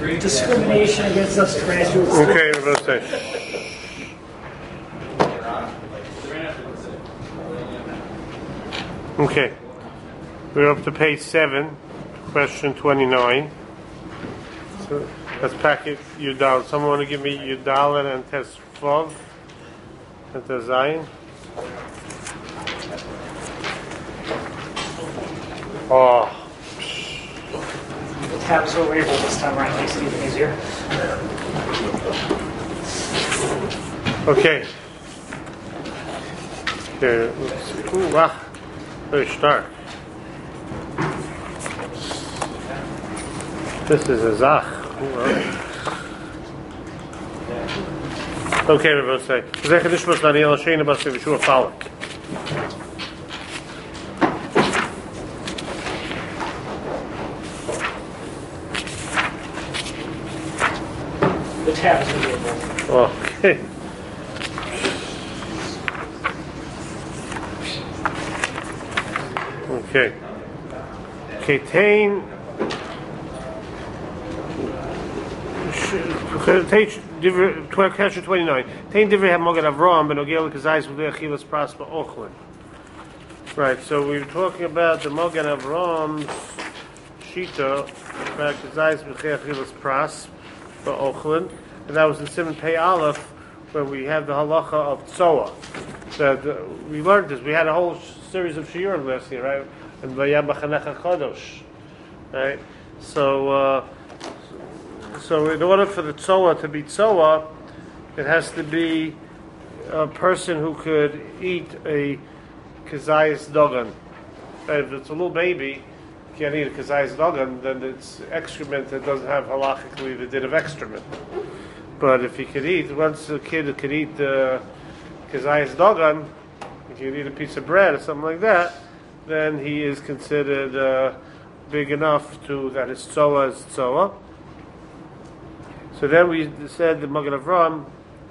discrimination against us graduates. Okay, we're both safe. Okay, we're up to page 7, question 29. So let's pack it Yudal. Someone want to give me Yudal and Tesvav and Tezayin? Oh. The tabs are labeled this time around, makes it even easier. Okay. Here, let's see. Ooh, wow. Very stark. This is a Zach. Okay, we're both saying. Zech Nishmas Daniel Sheina Basi Vishua Falak. The tabs are labeled. Okay. Okay. Ketain. Question 29. Tain Divrei HaMogen Avraham Benogel Kazais V'Lei Achilas Pras Ba'Ochlin. Right. So we were talking about the Mogen Avraham's Shita about Kazais V'Lei Achilas Pras Ba'Ochlin, and that was in Simon Pei Aleph, where we have the halacha of Tzoa. That we learned this. We had a whole series of shiurim last year, right? And Vayam B'Chanecha Chodosh, right? So in order for the Tzoa to be Tzoa, it has to be a person who could eat a Kazayas Dogan. Right? If it's a little baby, can't eat a Kazayas Dogan, then it's excrement that doesn't have halachically the din of excrement. But if he could eat, once a kid could eat the Kazayas Dogan, if you eat a piece of bread or something like that, then he is considered big enough to that his Tzoa is Tzoa. So then we said the Mogen Avraham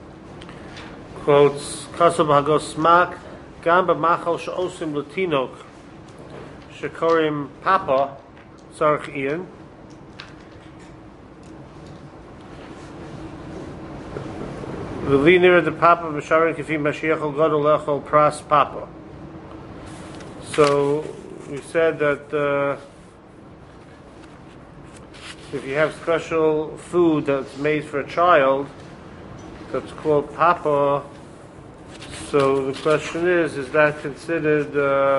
quotes Kasav Hagos Smak Gam B'Machal She'osim L'Tinok Shekorim Papa Sarach Ian. V'li nira the Papa B'Sharin Kifi Mashiach Ol Gadol Lechol Pras Papa. So we said that if you have special food that's made for a child that's called Papa, so the question is that considered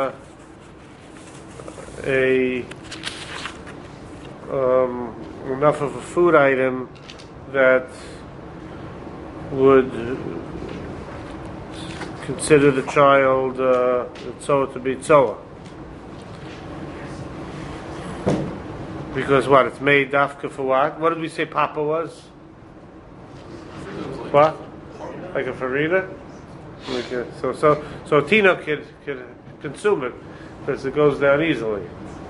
enough of a food item that would consider the child Tzoa to be Tzoa? Because what? It's made dafka for what? What did we say Papa was? What? Like a farina? So Tino could consume it because it goes down easily.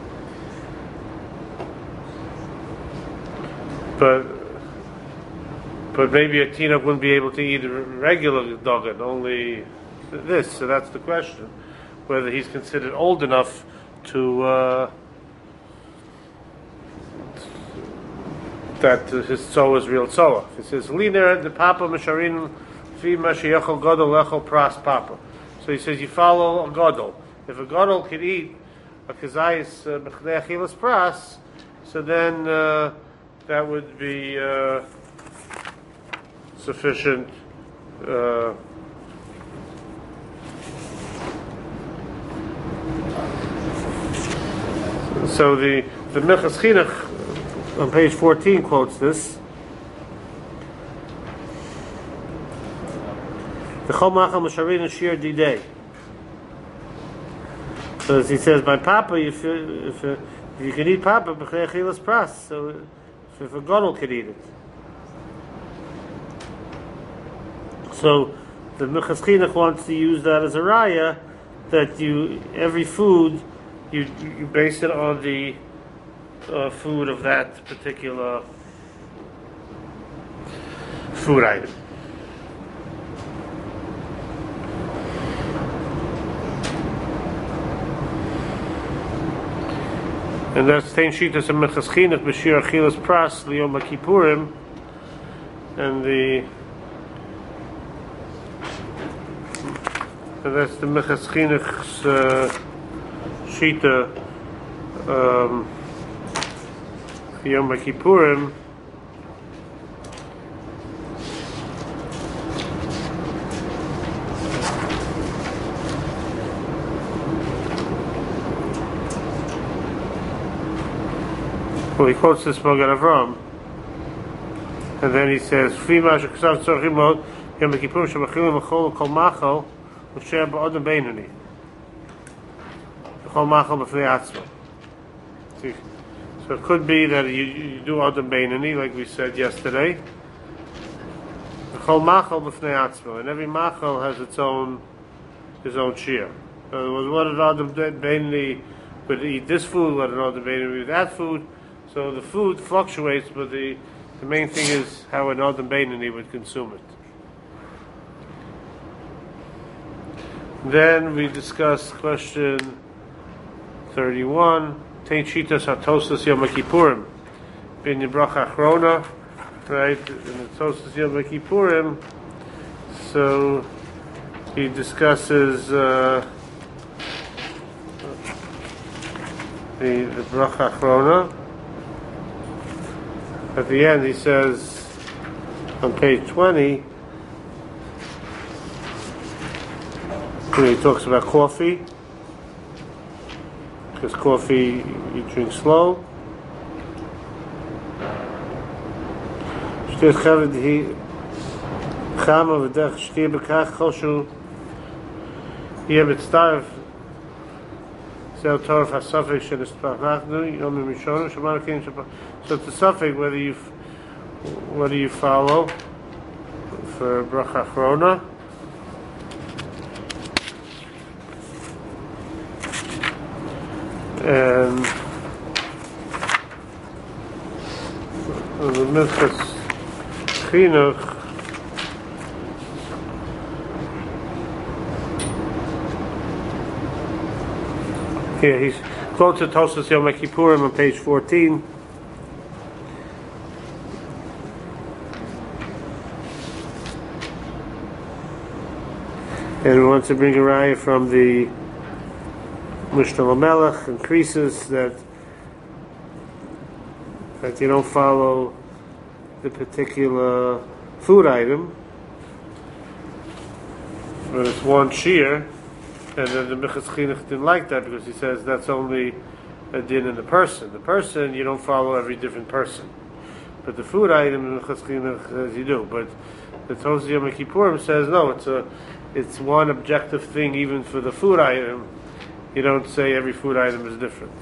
But maybe a Tino wouldn't be able to eat a regular dogan, only this. So that's the question: whether he's considered old enough to that his Tzoa is real Tzoa. It says Liner the Papa Masharin Fi Mashiachol Gadol Lechol Pras Papa. So he says you follow a Gadol. If a Gadol could eat a Kazayis B'Chnei Achilas Pras, so then that would be sufficient. So the Minchas Chinuch on page 14 quotes this. The Chol Machal Masharin and Shir Didei. So as he says, by Papa, if you can eat Papa, B'Chnei Achilas Pras. So if a Gadol could eat it. So the Minchas Chinuch wants to use that as a raya that every food you base it on the food of that particular food item. And that's Tein Shitas and Mechas Chinuch B'Shir Achilas Pras Liyom HaKippurim, and that's the Mechas Chinuch's Shita Yom HaKippurim. Well, he quotes this Mogen Avram, and then he says, "Fima sheksav tzorchim mod Yom HaKippurim shebachilim v'chol kol machal v'sher ba'odem beinani v'chol machal b'fnei atzmo." So it could be that you do odem beinani, like we said yesterday. V'chol machal b'fnei atzmo, and every machal has his own shir. In other words, what an odem beinani would eat this food, what an odem beinani would eat that food. So the food fluctuates, but the main thing is how an Adam Beinani would consume it. Then we discuss question 31. Tein Shitas HaTosas Yom HaKippurim. Bin Bracha Achrona, right? In the Tosas Yom HaKippurim. So he discusses the Bracha Achrona. At the end, he says on page 20, he talks about coffee, because coffee you drink slow. So it's a suffix whether you follow for bracha achrona. And the Mechas Chinuch here, he's quotes to Tosas Yom HaKippurim on page 14. And we want to bring a raya from the Mishnah Lamelech, increases that you don't follow the particular food item, but it's one shear. And then the Mechas Chinuch didn't like that because he says that's only a din in the person. The person, you don't follow every different person. But the food item, the Mechas Chinuch says you do. But the Tosas Yom HaKippurim says no, it's one objective thing even for the food item. You don't say every food item is different.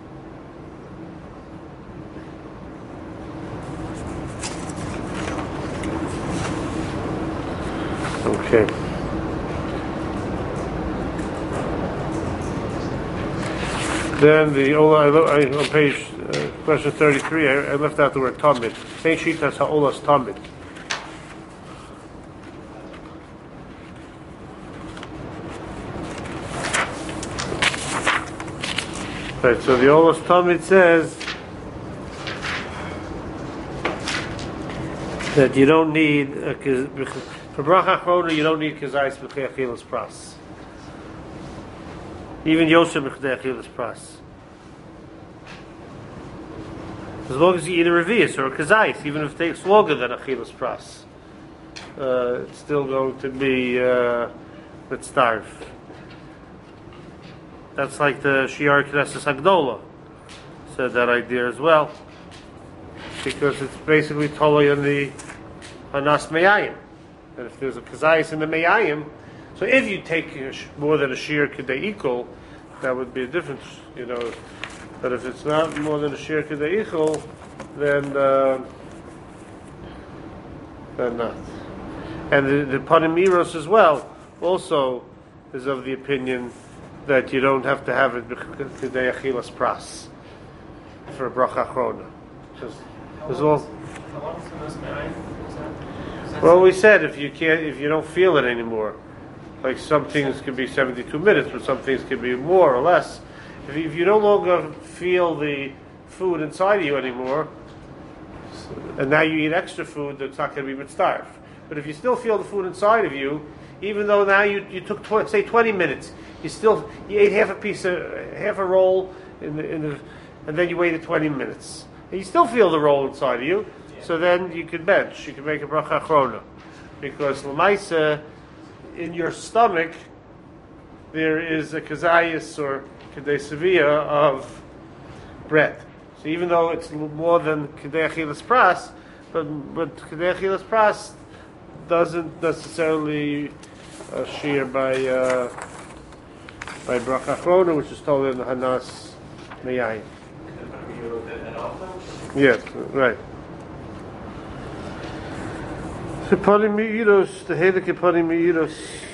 Okay. Then on page question 33, I left out the word tamid. Tein Shitas ha'olas tamid. Right. So the olas tamid says that you don't need for bracha achrona. You don't need kazayis b'chei achilas pras. Even Yosef b'chei achilas pras. As long as you eat a revius or a kazayis, even if it takes longer than achilas pras, it's still going to be mitzdarf. That's like the Shiar Knesses Hagdola said that idea as well, because it's basically totally on the Hanas Meyayim. And if there's a kazayis in the Meyayim, so if you take more than a Shiar Kedei Ikol, that would be a difference, But if it's not more than a Shiar Kedei Ikol, then not. And the Panimiros as well also is of the opinion that you don't have to have it Kedei Achilas Pras for a bracha achrona. Well, we said if you don't feel it anymore, like some things could be 72 minutes, but some things could be more or less. If you no longer feel the food inside of you anymore, and now you eat extra food, that's not going to be mitzdarf. But if you still feel the food inside of you, even though now you took say 20 minutes, you ate half a roll and then you waited 20 minutes, and you still feel the roll inside of you. So then you can bench. You can make a bracha achrona, because l'maisa in your stomach there is a kazayis or kedei sevia of bread. So even though it's more than kedei achilas pras, but kedei achilas pras doesn't necessarily shear by bracha achrona, which is told in the Hanas Meyayin. Yes, right. Keparim meiros, the hele keparim meiros.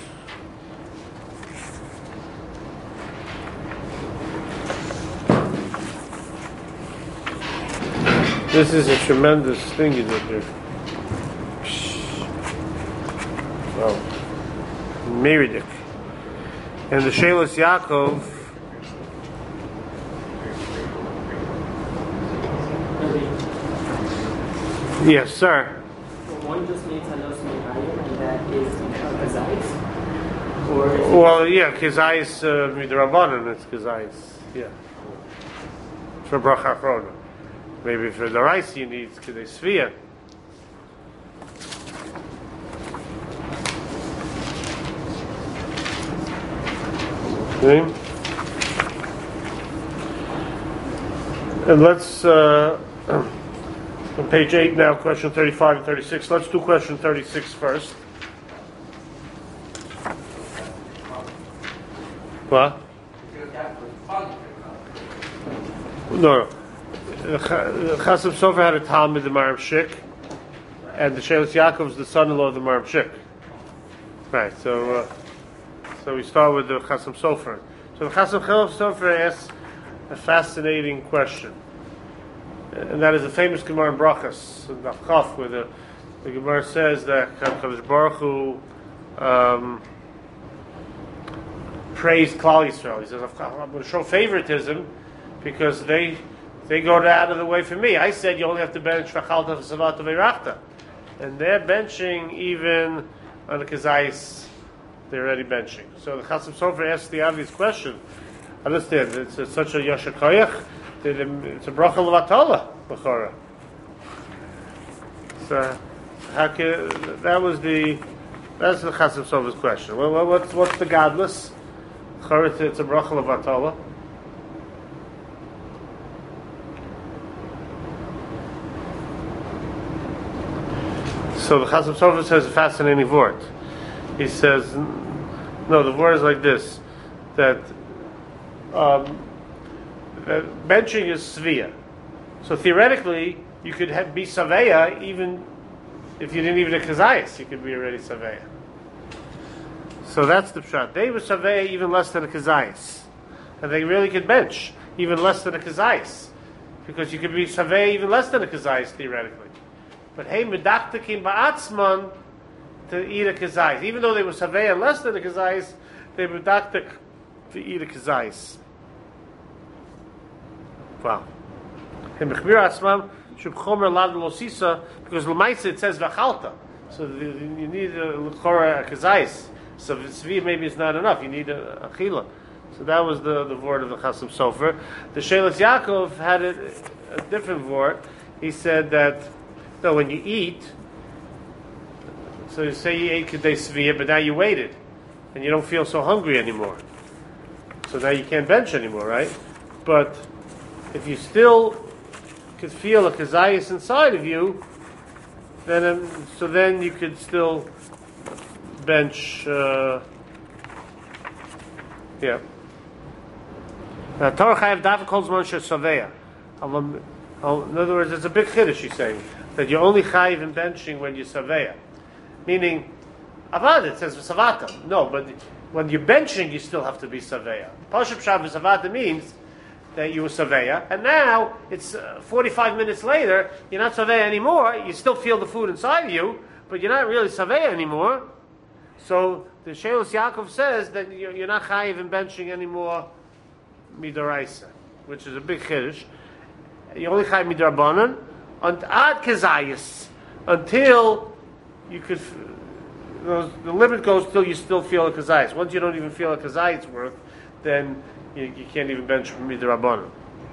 This is a tremendous thing you did here. Wow. Meridik. And the Shelos Yaakov. Yes, sir. One just needs Hanos Mehayim, and that is Kazais? Or is Well, yeah, Kazais midrabanan, it's Kazais. Yeah. For bracha achrona. Maybe for the rice you need kedei svia. Okay. And let's on page 8 now, question 35 and 36. Let's do question 36 first. What? No. Chasam Sofer had a Talmud, the Maram Shik, and the Shelos Yaakov is the son-in-law of the Maram Shik. Right, so we start with the Chasam Sofer. So the Chasam Sofer asks a fascinating question. And that is a famous Gemara in Brachas, in Nafchaf, where the Gemara says that Kadosh Baruch Hu praised Klal Yisrael. He says, I'm going to show favoritism because they go out of the way for me. I said you only have to bench V'chalta V'savata V'rachta. And they're benching even on the Kazais, they're already benching. So the Chasam Sofer asks the obvious question. Understand, it's such a Yasher Koyach, it's a bracha levatala b'chora. So that's the Chasam Sofer's question. Well, what's the godless? Chora, it's a bracha levatala. So the Chasam Sofer says a fascinating word. He says, no, the word is like this, that benching is svia. So theoretically, you could be saveya even if you didn't even a kazayas, you could be already saveya. So that's the pshat. They were saveya even less than a kazayas. And they really could bench even less than a kazayas. Because you could be saveya even less than a kazayas theoretically. But hey, medaktakim ba'atzman to eat a kazayas. Even though they were saveya less than a kazayas, they were medaktak to eat a kazayas. Wow. Because l'maisa it says v'chalta, so you need a l'chora kazayis. So tzvi maybe it's not enough. You need a achila. So that was the word of the Chasam Sofer. The Shelos Yaakov had a different word. He said that no, when you eat, so you say you ate kedei svia, but now you waited, and you don't feel so hungry anymore. So now you can't bench anymore, right? But if you still could feel a kazayas inside of you, then you could still bench. Yeah. Now Torah Chayav Davar calls Moshe Saveya. In other words, it's a big chiddush. He's saying that you're only chayiv in benching when you're Saveya, meaning Avad it says Savata. No, but when you're benching, you still have to be Saveya. Pashup Shav Savata means that you were Saveya, and now it's 45 minutes later, you're not Saveya anymore, you still feel the food inside of you, but you're not really Saveya anymore. So the Shelos Yaakov says that you're not chayiv in benching anymore midoraisa, which is a big chiddush. You only chai midarbanan and ad kezayis until you could. The limit goes till you still feel a kezayis. Once you don't even feel a kezayis worth, then you can't even bench from midarbanan.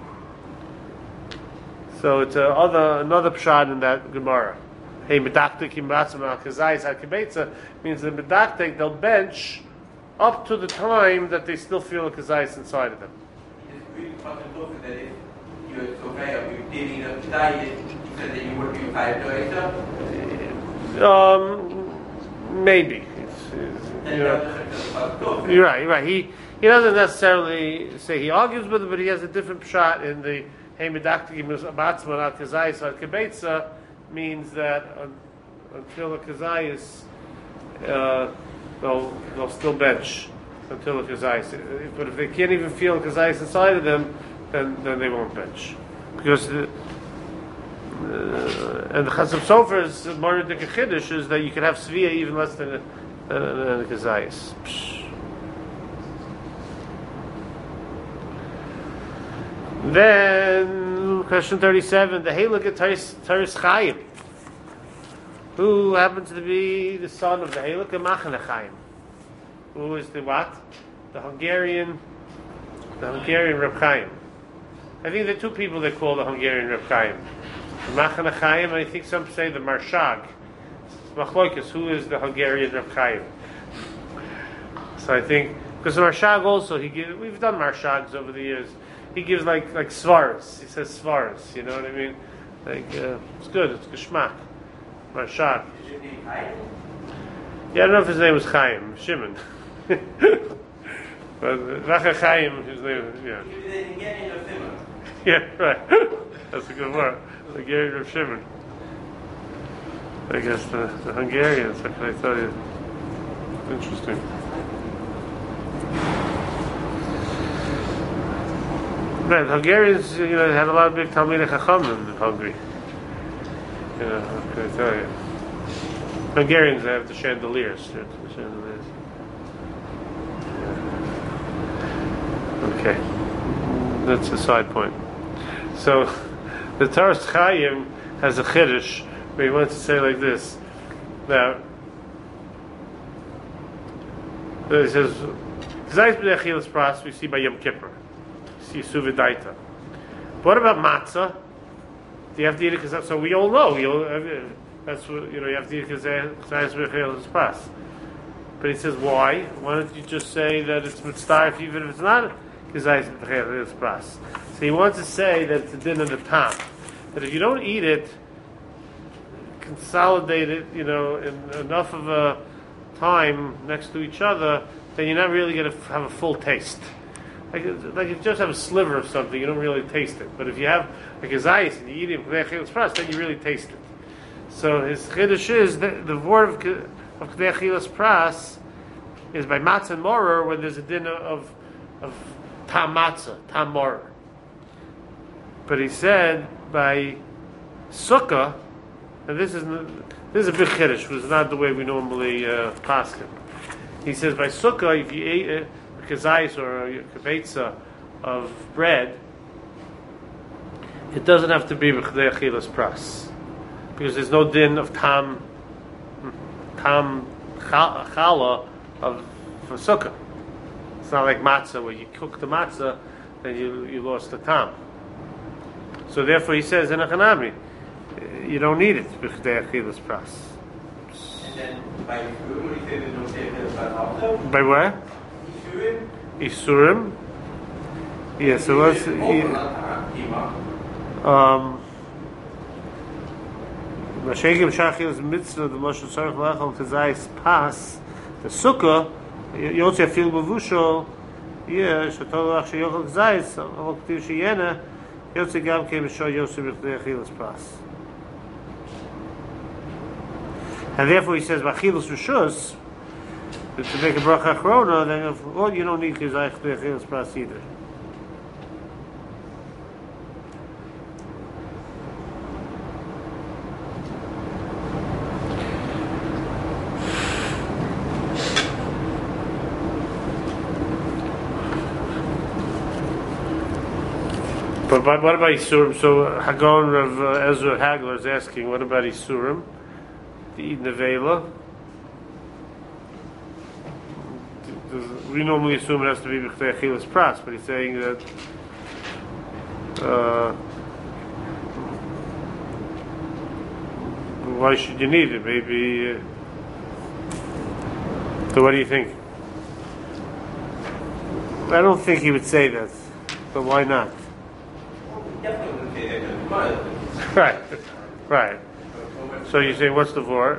So it's another pshad in that Gemara. Hey, medaktek imbatzim al kezayis al kibetza means the medaktek they'll bench up to the time that they still feel a kezayis inside of them. It's really possible that if you're so high up, you're dealing up diet, you said that you would be 5 days. Maybe. You're right. He doesn't necessarily say he argues with it, but he has a different pshat in the hey medaktek imbatzim al kezayis al kibetza means that until the kezayis, they'll still bench until the kezayis. But if they can't even feel the kezayis inside of them, then they won't bench. Because and the Chasam Sofer's Morid Chiddush is that you can have Svia even less than a kezayis. Then question 37, the Halakha Taris Chaim, who happens to be the son of the Halakha Machane Chaim, who is the what? The Hungarian Reb Chaim. I think there are two people they call the Hungarian Reb Chaim. The Machane Chaim, and I think some say the Marshag. Machloikis, who is the Hungarian Reb Chaim? So I think, because the Marshag also, we've done Marshags over the years. He gives like svaras. He says svaras. You know what I mean? Like it's good. It's geschmack. Marshak. Yeah, I don't know if his name was Chaim Shimon, but Racha Chaim. His name. Yeah. Yeah, right. That's a good word. The Hungarian of Shimon. I guess the Hungarians. How can I tell you? Interesting. Right, Hungarians, had a lot of big Talmidei Chachamim in Hungary. How can I tell you? Hungarians, they have the chandeliers. Okay, that's a side point. So, the Taras Chaim has a chiddush where he wants to say like this. Now, he says, "Tzayis b'nechilas pras we see by Yom Kippur." What about matzah? Do you have to eat it? So we all know. That's what you have to eat it. But he says, why? Why don't you just say that it's mitzvah even if it's not pras? So he wants to say that it's a din of the tam. That if you don't eat it, consolidate it, in enough of a time next to each other, then you're not really going to have a full taste. Like if you just have a sliver of something, you don't really taste it. But if you have like a zayis and you eat it, then you really taste it. So his chiddush is the word of K'dei Achilas Pras is by matzah and morer when there's a dinner of tam matzah, tam morer. But he said by sukkah, and this is a big chiddush, which is not the way we normally paskin. He says by sukkah, if you ate a kazayis or a kibetza of bread, it doesn't have to be b'chdei achilas pras, because there's no din of tam challah for sukkah. It's not like matzah where you cook the matzah, then you lost the tam. So therefore, he says in a chanami, you don't need it b'chdei achilas pras. And then by food, what do you say there's no achilas pras also? By where? Isurim. Yeah, so what's Mashegim Shachil's mitzvah, the Moshe Tzarech Lachal Kazayis Pas, the Sukkah, Yotzi Afil Bavusho, Shatol Lach Sheyochel Kazayis, Avol K'tiv Sheyena, Yotzi Gam Kem Shor Yosef B'chdei Achilas Pas. And therefore he says, B'achilus Rishus, to make a bracha achrona, then you don't need Kazayis B'chdei Achilas Pas either. But what about Isurim? So Hagon Rav Ezra Hagler is asking, what about Isurim? To eat nevela. We normally assume it has to be b'chtei achilas pras, but he's saying that why should you need it? Maybe. So what do you think? I don't think he would say that, but why not? Definitely wouldn't say that, but Right. So you say, what's the vor?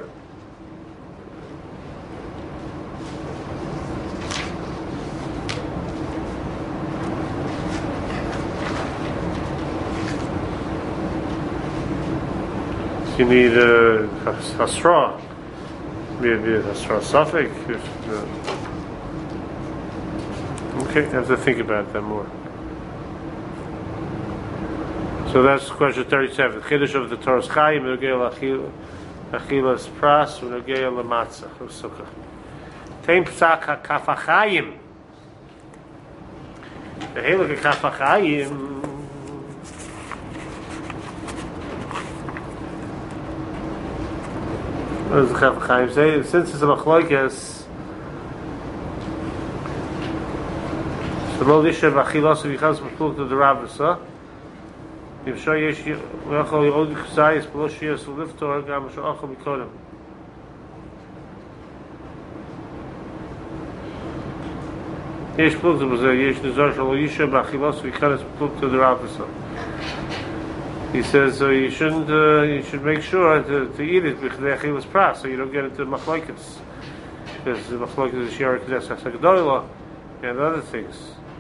You need a straw, maybe a straw suffix. Okay, I have to think about that more. So that's question 37. Chiddush of the Torah's Chaim, Nogei Achilas Pras, Nogei Lamatzah, Sukkah. Teim Psak HaKaf HaChaim. The Heilige Kaf HaChaim. What does the Kaf HaChaim say? Since it's a Machloikes, so Lo Lishev Achilas Vichas Meshpulk to the Rabbisa. If so, yes, we all the Chazayis below Shias Liftor Gam Shachol Mikodem. Yesh Pluk to Bazar Yesh Nizar Shal Yisha B'Achilas Vichas Pluk to the Rabbisa. He says so you shouldn't. You should make sure to eat it with the achilas pras, so you don't get into machlokes, because the machlokes is shiur k'des hasagdoila and other things.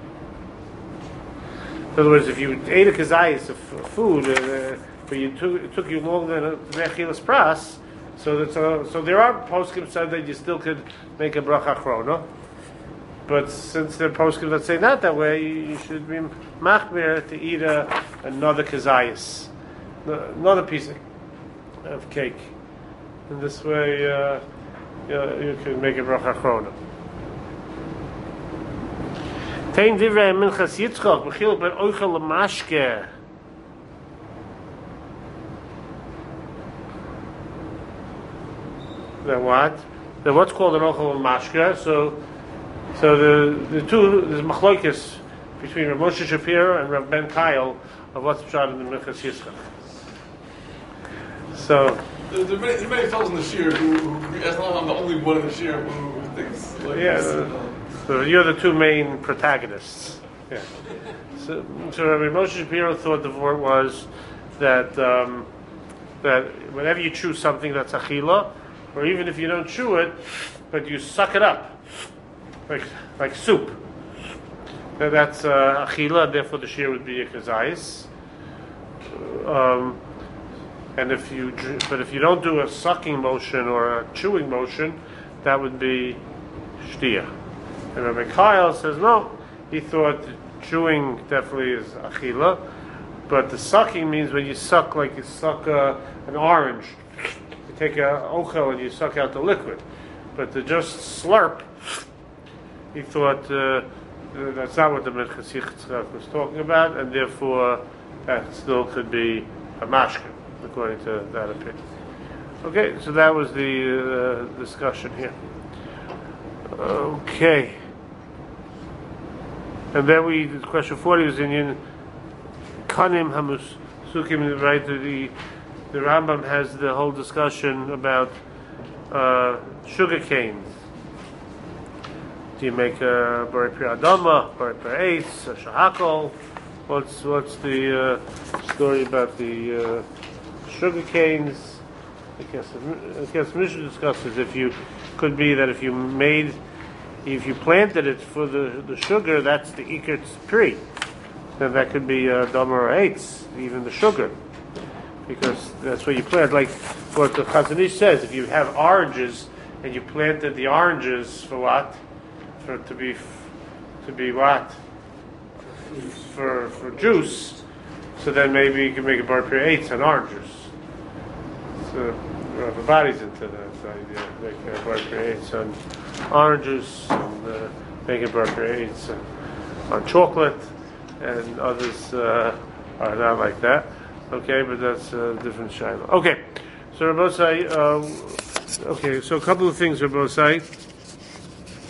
In other words, if you ate a kazayis of food, but it took you longer than the achilas pras, so there are poskim said that you still could make a bracha achrona. But since there are poskim that say not that way, you should be machmir to eat another kazayis, another piece of cake. In this way, you can make a bracha achrona. Tein divrei minchas Yitzchak b'chil ben oichel l'mashke. Then what? Then what's called an oichel l'mashke? So the two, there's machlokes between Rav Moshe Shapiro and Rav Ben Kyle of what's shot in the Minchas Yitzchak. So there's many fellows in the shir who as long as I'm the only one in the shir who thinks like this. So you're the two main protagonists. Yeah. So Rav Moshe Shapiro thought the word was that that whenever you chew something that's achila, or even if you don't chew it, but you suck it up. Like soup. That's achila, therefore the shear would be a kazayis. And if you don't do a sucking motion or a chewing motion, that would be shtia. And Rabbi Kyle says no. He thought chewing definitely is achila, but the sucking means when you suck, like you suck an orange. You take a ochel and you suck out the liquid, but to just slurp. He thought that's not what the Minchas Yitzchak was talking about, and therefore that still could be a mashke, according to that opinion. Okay, so that was the discussion here. Okay. And then question 40 was in Kanim Hamusukim, right? The Rambam has the whole discussion about sugar canes. Do you make a bari pri adama, bari pri eitz, a shahakol? What's the story about the sugar canes? I guess Mishnah discusses if you planted it for the sugar, that's the ikar pri. Then that could be adama or eitz, even the sugar, because that's what you plant. Like what the Chazon Ish says, if you have oranges and you planted the oranges for what? To be what? For juice. So then maybe you can make a bari pri eitz on oranges. So everybody's into that idea. Make a bari pri eitz on oranges, and make a bari pri eitz on chocolate, and others Not like that. Okay, but that's a different shiloh. Okay, so Rabbosai, okay, so a couple of things, Rabbosai.